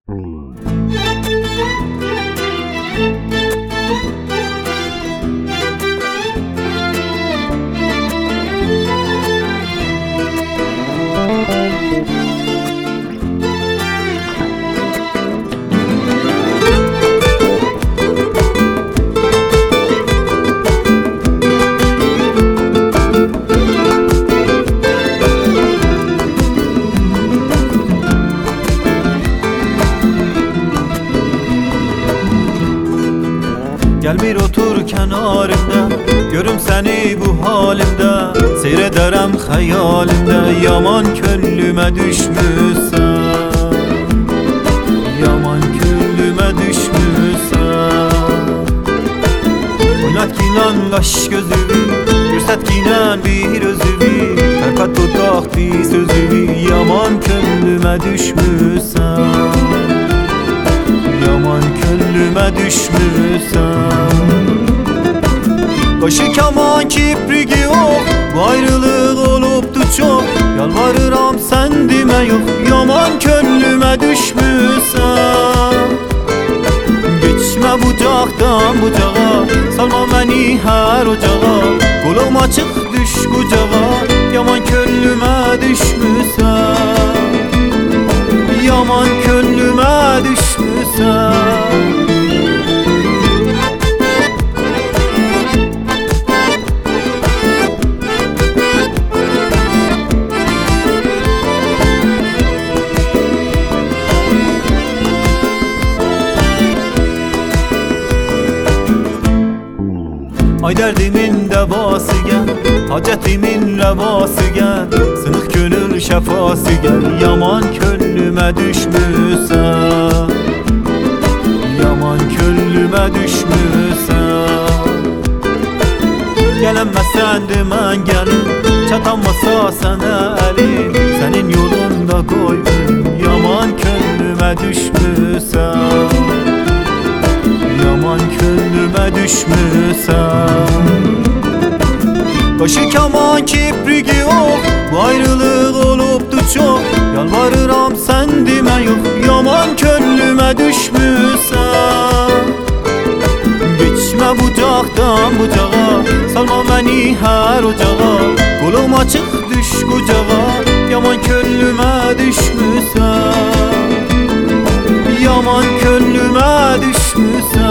Gel bir otur kenarımda, görüm seni bu halimde. Seyrederem hayalimde, yaman könlüme düşmüşsen. Yaman könlüme düşmüşsen. Oynat gilan kaş gözüvü, görsət gilan bir özüvü. Tərpət tutaq bir sözüvü, yaman könlüme düşmüşsen. Yaman könlüme düşmüşsen. Başı kaman kiprigi yok, bu ayrılık olubdu çok. Yalvarıram sen deme yok, yaman könlüme düşmüşsen. Geçme bucaktan bucağa, salma beni her ocağa. Kolum açık düş kucağa, yaman könlüme düşmüşsen. Yaman könlüme düşmüşsen. Ay derdimin devası gel, hacetimin levası gel. Sınık gönül şefası gel, yaman könlüme düşmüşsen. Yaman könlüme düşmüşsen. Gelemezsen demen gelin, çatamasa sana elim. Senin yolunda koydum, yaman könlüme düşmüşsen. Yaman könlüme düşmüşsen. Başı kaman kiprigi yok, bu ayrılık olubdu çok. Yalvarıram sen deme yok, yaman könlüme düşmüşsen. Geçme bucaktan bucağa, salma beni her ocağa. Kolum açık düş kucağa, yaman könlüme düşmüşsen. Yaman könlüme düşmüşsen.